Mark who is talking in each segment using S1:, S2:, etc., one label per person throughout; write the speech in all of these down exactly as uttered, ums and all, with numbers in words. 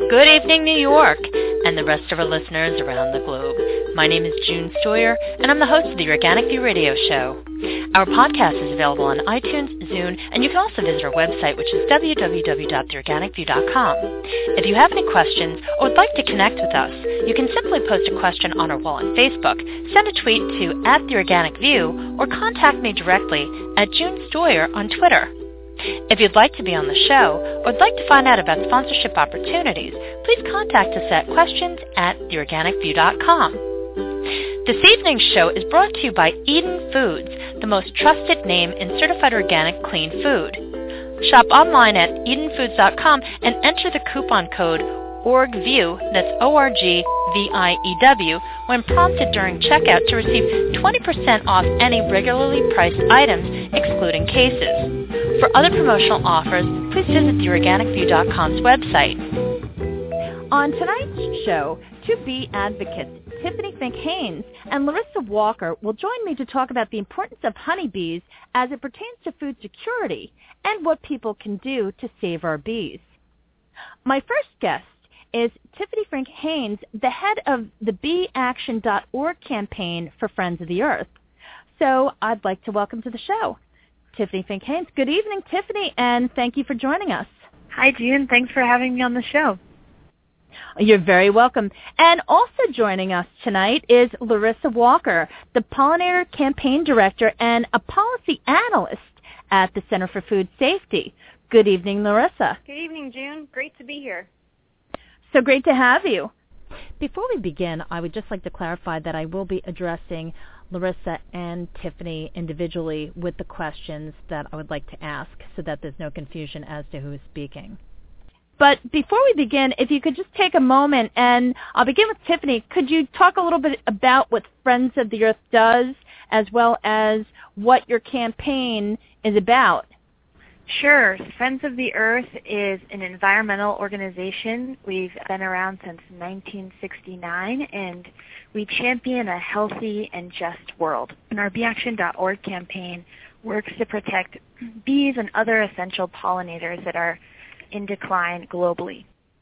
S1: Good evening, New York, and the rest of our listeners around the globe. My name is June Stoyer, and I'm the host of the Organic View Radio Show. Our podcast is available on iTunes, Zune, and you can also visit our website, which is w w w dot the organic view dot com. If you have any questions or would like to connect with us, you can simply post a question on our wall on Facebook, send a tweet to at the Organic View, or contact me directly at June Stoyer on Twitter. If you'd like to be on the show or would like to find out about sponsorship opportunities, please contact us at questions at the organic view dot com. This evening's show is brought to you by Eden Foods, the most trusted name in certified organic clean food. Shop online at eden foods dot com and enter the coupon code ORGVIEW, that's O R G V I E W, when prompted during checkout to receive twenty percent off any regularly priced items, excluding cases. For other promotional offers, please visit the organic view dot com's website.
S2: On tonight's show, two bee advocates, Tiffany Fink-Haynes and Larissa Walker, will join me to talk about the importance of honeybees as it pertains to food security and what people can do to save our bees. My first guest is Tiffany Fink-Haynes, the head of the bee action dot org campaign for Friends of the Earth. So I'd like to welcome to the show Tiffany Fink-Haynes. Good evening, Tiffany, and thank you for joining us.
S3: Hi, June. Thanks for having me on the show.
S2: You're very welcome. And also joining us tonight is Larissa Walker, the Pollinator Campaign Director and a Policy Analyst at the Center for Food Safety. Good evening, Larissa.
S4: Good evening, June. Great to be here.
S2: So great to have you. Before we begin, I would just like to clarify that I will be addressing Larissa and Tiffany individually with the questions that I would like to ask so that there's no confusion as to who is speaking. But before we begin, if you could just take a moment, and I'll begin with Tiffany, could you talk a little bit about what Friends of the Earth does as well as what your campaign is about?
S3: Sure. Friends of the Earth is an environmental organization. We've been around since nineteen sixty-nine, and we champion a healthy and just world. And our bee action dot org campaign works to protect bees and other essential pollinators that are in decline globally.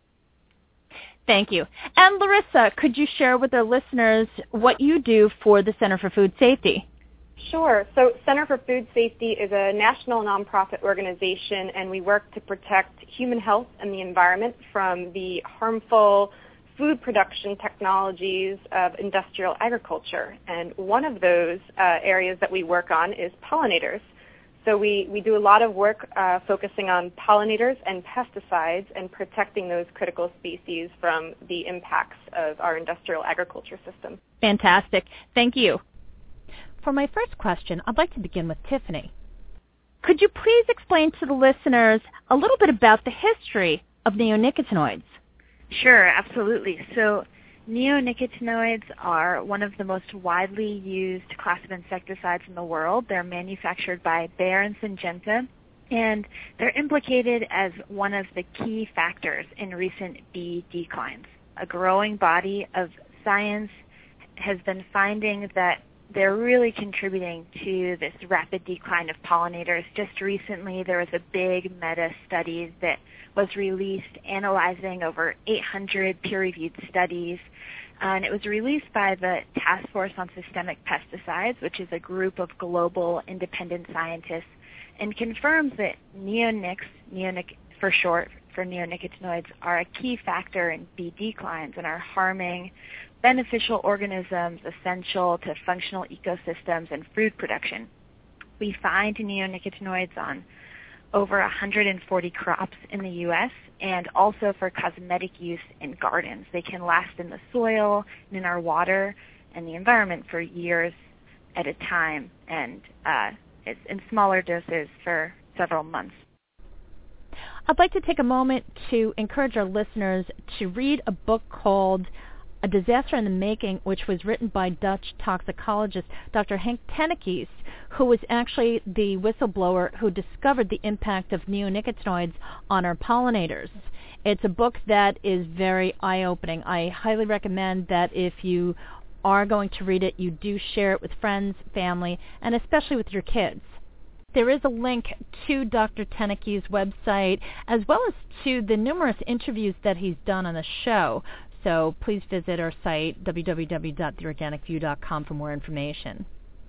S2: Thank you. And Larissa, could you share with our listeners what you do for the Center for Food Safety?
S4: Sure. So Center for Food Safety is a national nonprofit organization, and we work to protect human health and the environment from the harmful food production technologies of industrial agriculture. And one of those uh, areas that we work on is pollinators. So we, we do a lot of work uh, focusing on pollinators and pesticides and protecting those critical species from the impacts of our industrial agriculture system.
S2: Fantastic. Thank you. For my first question, I'd like to begin with Tiffany. Could you please explain to the listeners a little bit about the history of neonicotinoids?
S3: Sure, absolutely. So neonicotinoids are one of the most widely used class of insecticides in the world. They're manufactured by Bayer and Syngenta, and they're implicated as one of the key factors in recent bee declines. A growing body of science has been finding that they're really contributing to this rapid decline of pollinators. Just recently, there was a big meta-study that was released analyzing over eight hundred peer-reviewed studies, and it was released by the Task Force on Systemic Pesticides, which is a group of global independent scientists, and confirms that neonics, neonic for short for neonicotinoids, are a key factor in bee declines and are harming beneficial organisms essential to functional ecosystems and food production. We find neonicotinoids on over one hundred forty crops in the U S and also for cosmetic use in gardens. They can last in the soil and in our water and the environment for years at a time, and uh, it's in smaller doses for several months.
S2: I'd like to take a moment to encourage our listeners to read a book called A Disaster in the Making, which was written by Dutch toxicologist Doctor Henk Tennekies, who was actually the whistleblower who discovered the impact of neonicotinoids on our pollinators. It's a book that is very eye-opening. I highly recommend that if you are going to read it, you do share it with friends, family, and especially with your kids. There is a link to Doctor Teneke's website as well as to the numerous interviews that he's done on the show. So please visit our site, w w w dot the organic view dot com, for more information.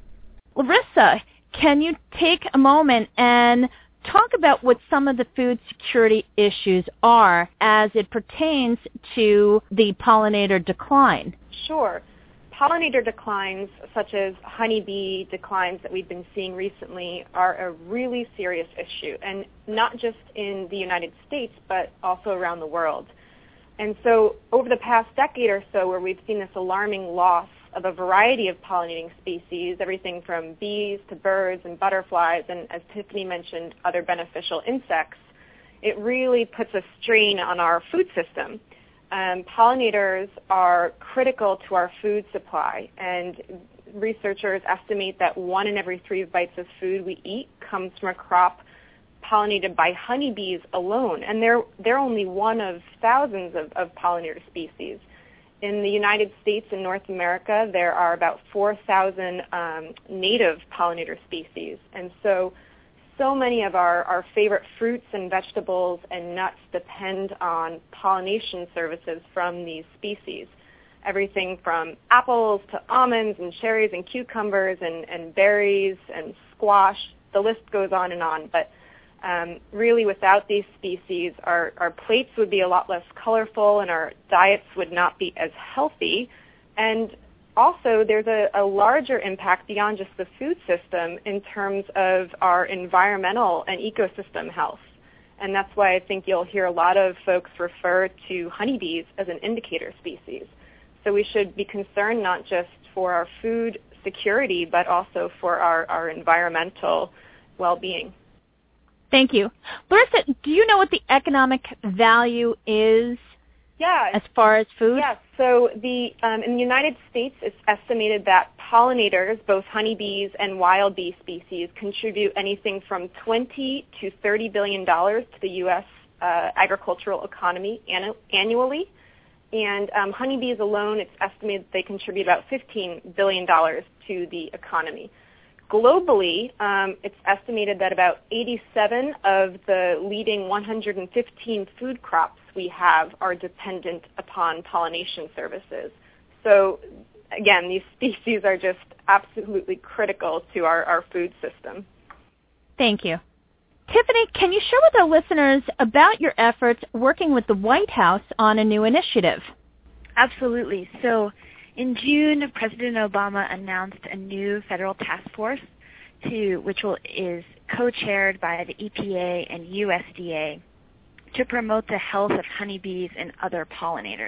S2: Larissa, can you take a moment and talk about what some of the food security issues are as it pertains to the pollinator decline?
S4: Sure. Pollinator declines, such as honeybee declines that we've been seeing recently, are a really serious issue, and not just in the United States, but also around the world. And so over the past decade or so, where we've seen this alarming loss of a variety of pollinating species, everything from bees to birds and butterflies, and as Tiffany mentioned, other beneficial insects, it really puts a strain on our food system. Um, pollinators are critical to our food supply, and researchers estimate that one in every three bites of food we eat comes from a crop pollinated by honeybees alone, and they're they're only one of thousands of, of pollinator species. In the United States and North America, there are about four thousand um, native pollinator species, and so so many of our, our favorite fruits and vegetables and nuts depend on pollination services from these species. Everything from apples to almonds and cherries and cucumbers and, and berries and squash, the list goes on and on. But um, really, without these species, our, our plates would be a lot less colorful and our diets would not be as healthy. And also, there's a, a larger impact beyond just the food system in terms of our environmental and ecosystem health. And that's why I think you'll hear a lot of folks refer to honeybees as an indicator species. So we should be concerned not just for our food security, but also for our, our environmental well-being.
S2: Thank you. Larissa, do you know what the economic value is?
S4: Yeah.
S2: As far as food?
S4: Yes. So the um, in the United States, it's estimated that pollinators, both honeybees and wild bee species, contribute anything from twenty to thirty billion dollars to the U S uh, agricultural economy annu- annually. And um, honeybees alone, it's estimated they contribute about fifteen billion dollars to the economy. Globally, um, it's estimated that about eighty-seven of the leading one hundred fifteen food crops we have are dependent upon pollination services. So, again, these species are just absolutely critical to our, our food system.
S2: Thank you. Tiffany, can you share with our listeners about your efforts working with the White House on a new initiative?
S3: Absolutely. So, in June, President Obama announced a new federal task force to, which will, is co-chaired by the E P A and U S D A to promote the health of honeybees and other pollinators.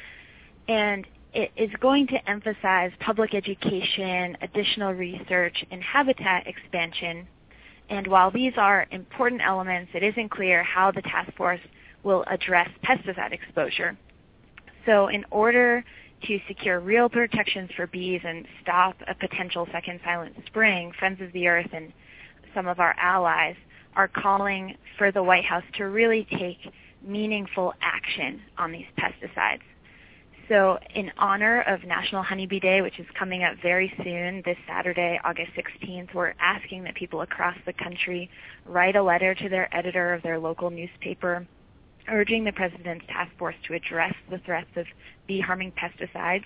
S3: And it is going to emphasize public education, additional research, and habitat expansion. And while these are important elements, it isn't clear how the task force will address pesticide exposure. So in order to secure real protections for bees and stop a potential second Silent Spring, Friends of the Earth and some of our allies are calling for the White House to really take meaningful action on these pesticides. So in honor of National Honeybee Day, which is coming up very soon, this Saturday, August sixteenth, we're asking that people across the country write a letter to their editor of their local newspaper urging the President's task force to address the threats of bee-harming pesticides.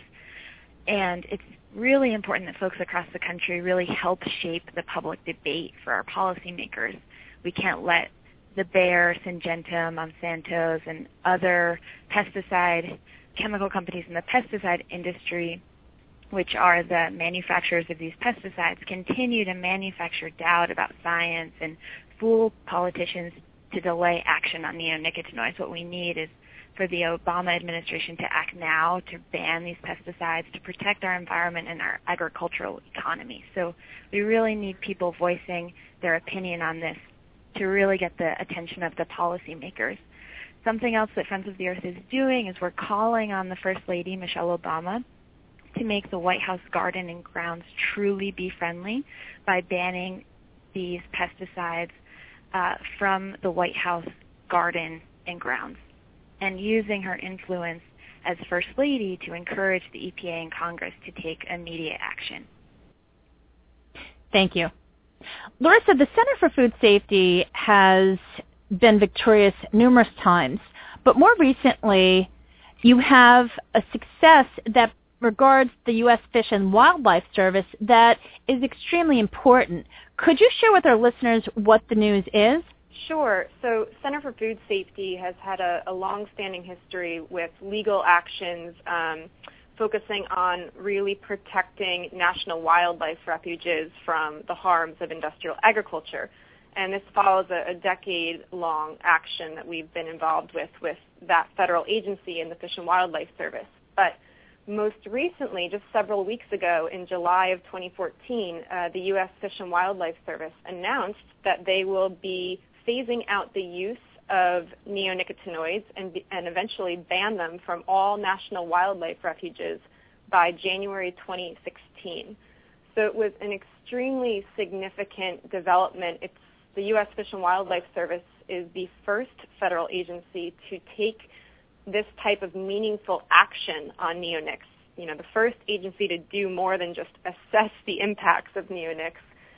S3: And it's really important that folks across the country really help shape the public debate for our policymakers. We can't let the Bayer, Syngenta, Monsanto's, and other pesticide chemical companies in the pesticide industry, which are the manufacturers of these pesticides, continue to manufacture doubt about science and fool politicians to delay action on neonicotinoids. What we need is for the Obama administration to act now to ban these pesticides, to protect our environment and our agricultural economy. So we really need people voicing their opinion on this to really get the attention of the policymakers. Something else that Friends of the Earth is doing is we're calling on the First Lady, Michelle Obama, to make the White House garden and grounds truly bee-friendly by banning these pesticides uh, from the White House garden and grounds, and using her influence as First Lady to encourage the E P A and Congress to take immediate action.
S2: Thank you. Larissa, the Center for Food Safety has been victorious numerous times, but more recently you have a success that regards the U S Fish and Wildlife Service that is extremely important. Could you share with our listeners what the news is?
S4: Sure. So Center for Food Safety has had a, a long-standing history with legal actions um, focusing on really protecting national wildlife refuges from the harms of industrial agriculture. And this follows a, a decade-long action that we've been involved with with that federal agency and the Fish and Wildlife Service. But most recently, just several weeks ago, in July of twenty fourteen, uh, the U S Fish and Wildlife Service announced that they will be phasing out the use of neonicotinoids and, and eventually ban them from all national wildlife refuges by January twenty sixteen. So it was an extremely significant development. It's the U S Fish and Wildlife Service is the first federal agency to take this type of meaningful action on neonics. You know, the first agency to do more than just assess the impacts of neonics.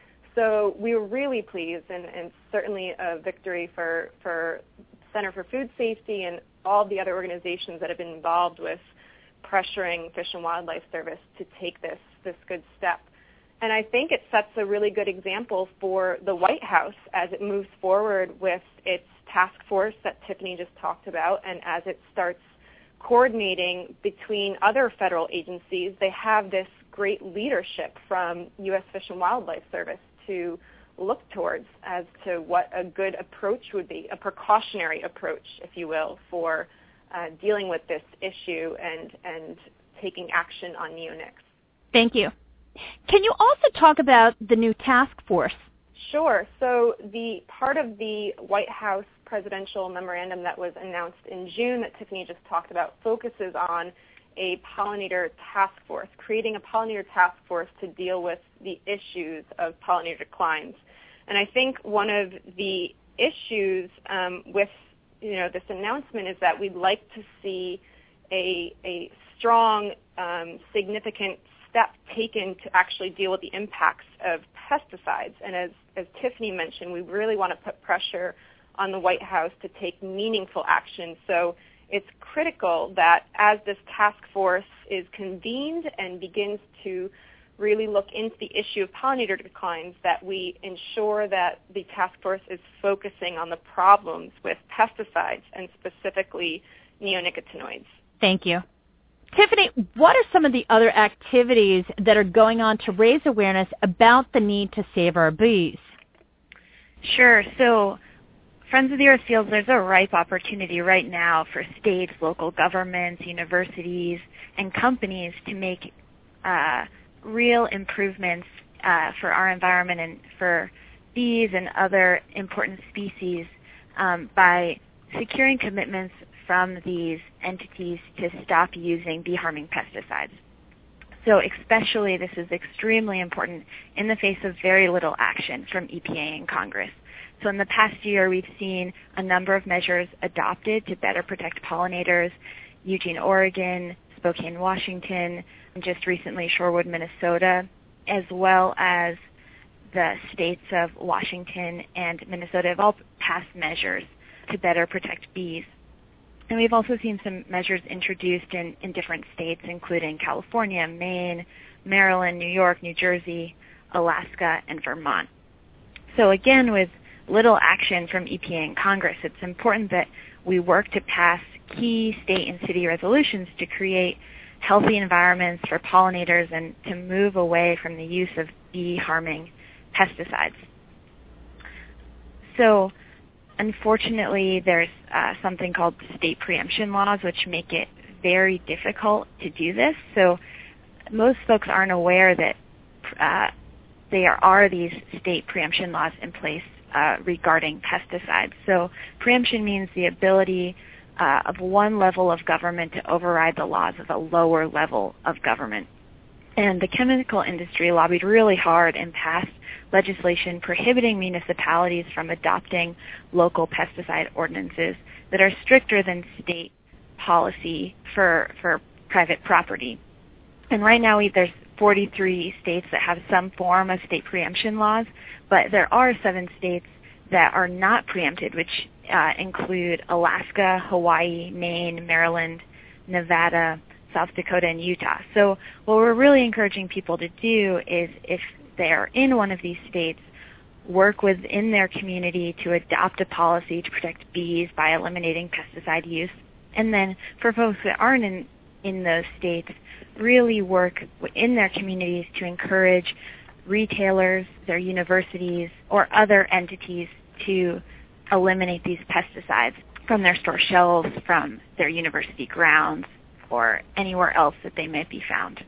S4: So we were really pleased, and, and certainly a victory for, for Center for Food Safety and all the other organizations that have been involved with pressuring Fish and Wildlife Service to take this, this good step. And I think it sets a really good example for the White House as it moves forward with its task force that Tiffany just talked about, and as it starts coordinating between other federal agencies. They have this great leadership from U S Fish and Wildlife Service to look towards as to what a good approach would be, a precautionary approach, if you will, for uh, dealing with this issue and, and taking action on neonics.
S2: Thank you. Can you also talk about the new task force?
S4: Sure. So the part of the White House presidential memorandum that was announced in June that Tiffany just talked about focuses on a pollinator task force, creating a pollinator task force to deal with the issues of pollinator declines. And I think one of the issues um, with you know this announcement is that we'd like to see a, a strong, um, significant step taken to actually deal with the impacts of pesticides. And as, as Tiffany mentioned, we really want to put pressure on the White House to take meaningful action. So it's critical that as this task force is convened and begins to really look into the issue of pollinator declines, that we ensure that the task force is focusing on the problems with pesticides and specifically neonicotinoids.
S2: Thank you. Tiffany, what are some of the other activities that are going on to raise awareness about the need to save our bees?
S3: Sure. So Friends of the Earth feels there's a ripe opportunity right now for states, local governments, universities, and companies to make uh, real improvements uh, for our environment and for bees and other important species um, by securing commitments from these entities to stop using bee-harming pesticides. So especially this is extremely important in the face of very little action from E P A and Congress. So in the past year, we've seen a number of measures adopted to better protect pollinators: Eugene, Oregon, Spokane, Washington, and just recently Shorewood, Minnesota, as well as the states of Washington and Minnesota have all passed measures to better protect bees. And we've also seen some measures introduced in, in different states, including California, Maine, Maryland, New York, New Jersey, Alaska, and Vermont. So again, with little action from E P A and Congress, it's important that we work to pass key state and city resolutions to create healthy environments for pollinators and to move away from the use of bee-harming pesticides. So unfortunately, there's uh, something called state preemption laws, which make it very difficult to do this. So most folks aren't aware that uh, there are these state preemption laws in place uh, regarding pesticides. So preemption means the ability uh, of one level of government to override the laws of a lower level of government. And the chemical industry lobbied really hard and passed legislation prohibiting municipalities from adopting local pesticide ordinances that are stricter than state policy for for private property. And right now we, there's forty-three states that have some form of state preemption laws, but there are seven states that are not preempted, which uh, include Alaska, Hawaii, Maine, Maryland, Nevada, South Dakota, and Utah. So what we're really encouraging people to do is, if they're in one of these states, work within their community to adopt a policy to protect bees by eliminating pesticide use. And then for folks that aren't in, in those states, really work in their communities to encourage retailers, their universities, or other entities to eliminate these pesticides from their store shelves, from their university grounds, or anywhere else that they might be found.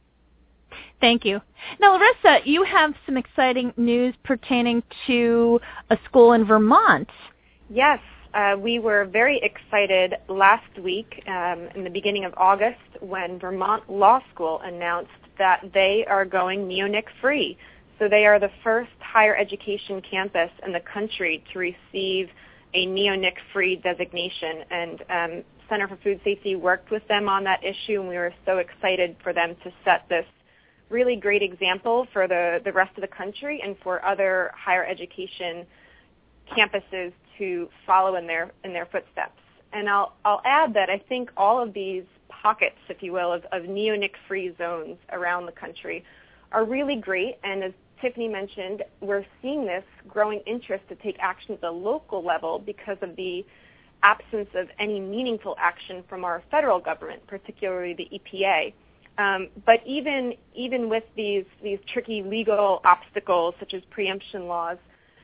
S2: Thank you. Now, Larissa, you have some exciting news pertaining to a school in Vermont.
S4: Yes, uh, we were very excited last week, um, in the beginning of August, when Vermont Law School announced that they are going neonic free. So they are the first higher education campus in the country to receive a neonic free designation. And um, Center for Food Safety worked with them on that issue, and we were so excited for them to set this really great example for the, the rest of the country and for other higher education campuses to follow in their in their footsteps. And I'll I'll add that I think all of these pockets, if you will, of, of neonic-free zones around the country are really great. And as Tiffany mentioned, we're seeing this growing interest to take action at the local level because of the absence of any meaningful action from our federal government, particularly the E P A. Um, but even even with these these tricky legal obstacles such as preemption laws,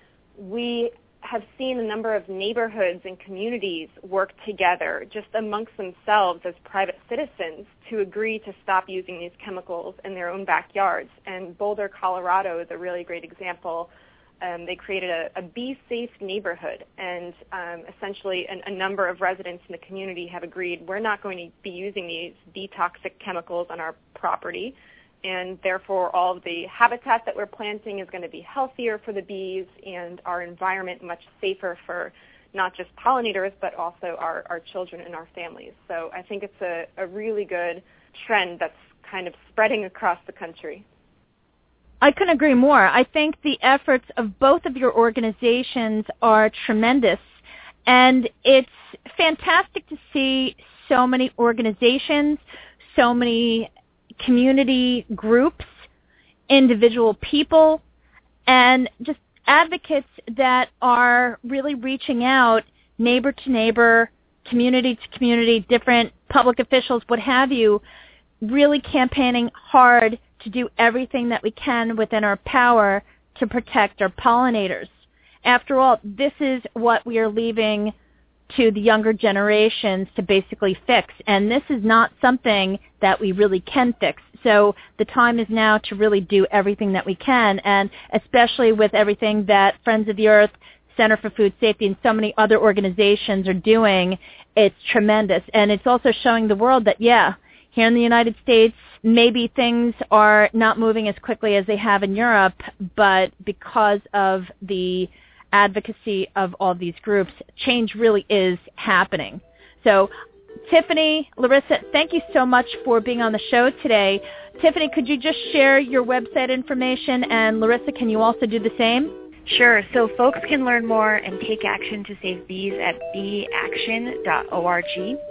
S4: we have seen a number of neighborhoods and communities work together just amongst themselves as private citizens to agree to stop using these chemicals in their own backyards. And Boulder, Colorado is a really great example. Um, they created a, a bee-safe neighborhood, and um, essentially an, a number of residents in the community have agreed we're not going to be using these detoxic chemicals on our property, and therefore all of the habitat that we're planting is going to be healthier for the bees and our environment much safer for not just pollinators but also our, our children and our families. So I think it's a, a really good trend that's kind of spreading across the country.
S2: I couldn't agree more. I think the efforts of both of your organizations are tremendous, and it's fantastic to see so many organizations, so many community groups, individual people, and just advocates that are really reaching out neighbor to neighbor, community to community, different public officials, what have you, really campaigning hard to do everything that we can within our power to protect our pollinators. After all, this is what we are leaving to the younger generations to basically fix, and this is not something that we really can fix. So the time is now to really do everything that we can, and especially with everything that Friends of the Earth, Center for Food Safety, and so many other organizations are doing, it's tremendous. And it's also showing the world that, yeah, here in the United States, maybe things are not moving as quickly as they have in Europe, but because of the advocacy of all these groups, change really is happening. So, Tiffany, Larissa, thank you so much for being on the show today. Tiffany, could you just share your website information, and Larissa, can you also do the same?
S3: Sure. So folks can learn more and take action to save bees at bee action dot org.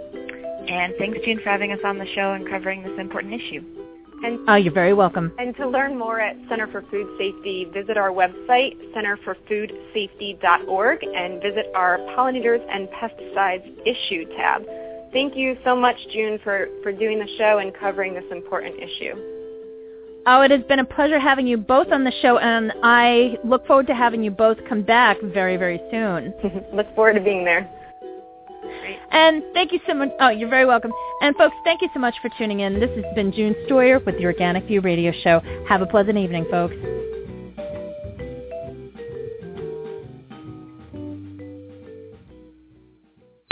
S3: And thanks, June, for having us on the show and covering this important issue.
S2: And, oh, you're very welcome.
S4: And to learn more at Center for Food Safety, visit our website, center for food safety dot org, and visit our Pollinators and Pesticides issue tab. Thank you so much, June, for, for doing the show and covering this important issue.
S2: Oh, it has been a pleasure having you both on the show, and I look forward to having you both come back very, very soon.
S4: Look forward to being there.
S2: Great. And thank you so much. Oh, you're very welcome. And folks, thank you so much for tuning in. This has been June Stoyer with the Organic View Radio Show. Have a pleasant evening, folks.